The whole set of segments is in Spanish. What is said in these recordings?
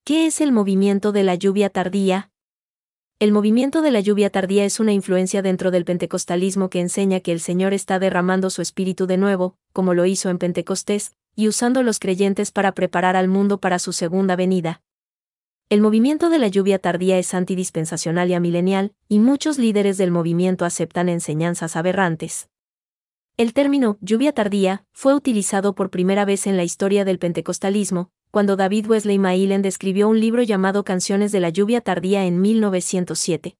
¿Qué es el movimiento de la lluvia tardía? El movimiento de la lluvia tardía es una influencia dentro del pentecostalismo que enseña que el Señor está derramando su espíritu de nuevo, como lo hizo en Pentecostés, y usando los creyentes para preparar al mundo para su segunda venida. El movimiento de la lluvia tardía es antidispensacional y amilenial, y muchos líderes del movimiento aceptan enseñanzas aberrantes. El término lluvia tardía fue utilizado por primera vez en la historia del pentecostalismo, cuando David Wesley Maillen escribió un libro llamado Canciones de la lluvia tardía en 1907.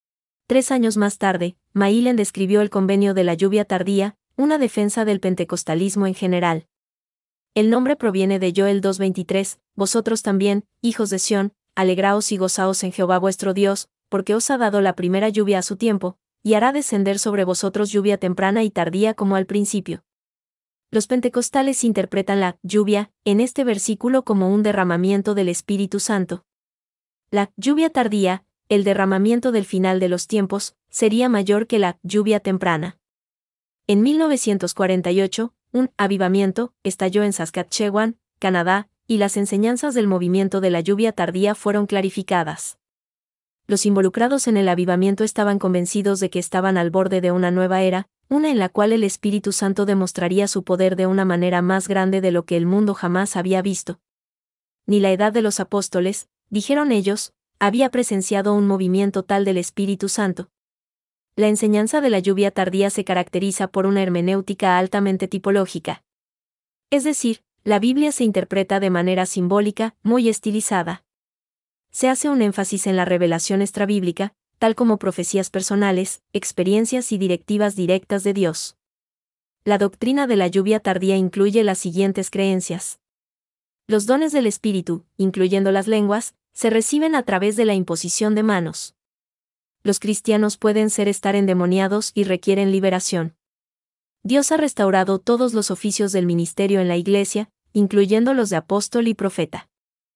3 años más tarde, Maillen describió el Convenio de la lluvia tardía, una defensa del pentecostalismo en general. El nombre proviene de Joel 2:23, vosotros también, hijos de Sión, alegraos y gozaos en Jehová vuestro Dios, porque os ha dado la primera lluvia a su tiempo, y hará descender sobre vosotros lluvia temprana y tardía como al principio. Los pentecostales interpretan la lluvia en este versículo como un derramamiento del Espíritu Santo. La lluvia tardía, el derramamiento del final de los tiempos, sería mayor que la lluvia temprana. En 1948, un avivamiento estalló en Saskatchewan, Canadá, y las enseñanzas del movimiento de la lluvia tardía fueron clarificadas. Los involucrados en el avivamiento estaban convencidos de que estaban al borde de una nueva era, una en la cual el Espíritu Santo demostraría su poder de una manera más grande de lo que el mundo jamás había visto. Ni la edad de los apóstoles, dijeron ellos, había presenciado un movimiento tal del Espíritu Santo. La enseñanza de la lluvia tardía se caracteriza por una hermenéutica altamente tipológica. Es decir, la Biblia se interpreta de manera simbólica, muy estilizada. Se hace un énfasis en la revelación extrabíblica, tal como profecías personales, experiencias y directivas directas de Dios. La doctrina de la lluvia tardía incluye las siguientes creencias. Los dones del Espíritu, incluyendo las lenguas, se reciben a través de la imposición de manos. Los cristianos pueden estar endemoniados y requieren liberación. Dios ha restaurado todos los oficios del ministerio en la Iglesia, incluyendo los de apóstol y profeta.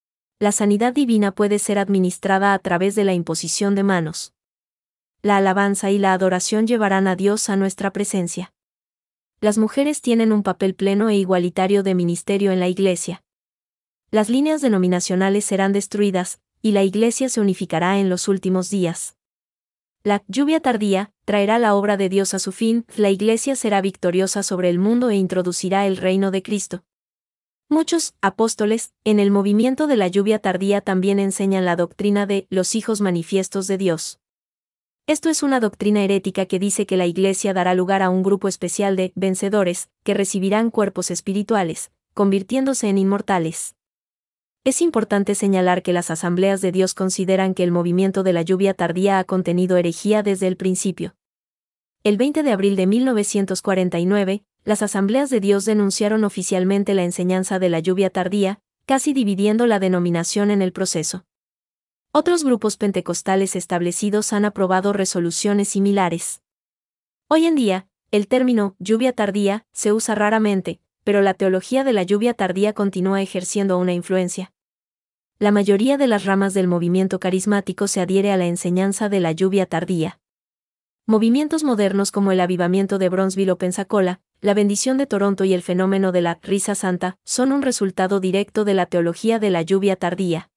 La sanidad divina puede ser administrada a través de la imposición de manos. La alabanza y la adoración llevarán a Dios a nuestra presencia. Las mujeres tienen un papel pleno e igualitario de ministerio en la Iglesia. Las líneas denominacionales serán destruidas, y la Iglesia se unificará en los últimos días. La lluvia tardía traerá la obra de Dios a su fin, la Iglesia será victoriosa sobre el mundo e introducirá el reino de Cristo. Muchos apóstoles, en el movimiento de la lluvia tardía también enseñan la doctrina de los hijos manifiestos de Dios. Esto es una doctrina herética que dice que la Iglesia dará lugar a un grupo especial de vencedores, que recibirán cuerpos espirituales, convirtiéndose en inmortales. Es importante señalar que las asambleas de Dios consideran que el movimiento de la lluvia tardía ha contenido herejía desde el principio. El 20 de abril de 1949, las asambleas de Dios denunciaron oficialmente la enseñanza de la lluvia tardía, casi dividiendo la denominación en el proceso. Otros grupos pentecostales establecidos han aprobado resoluciones similares. Hoy en día, el término lluvia tardía se usa raramente, pero la teología de la lluvia tardía continúa ejerciendo una influencia. La mayoría de las ramas del movimiento carismático se adhiere a la enseñanza de la lluvia tardía. Movimientos modernos como el avivamiento de Bronzeville o Pensacola, la bendición de Toronto y el fenómeno de la risa santa son un resultado directo de la teología de la lluvia tardía.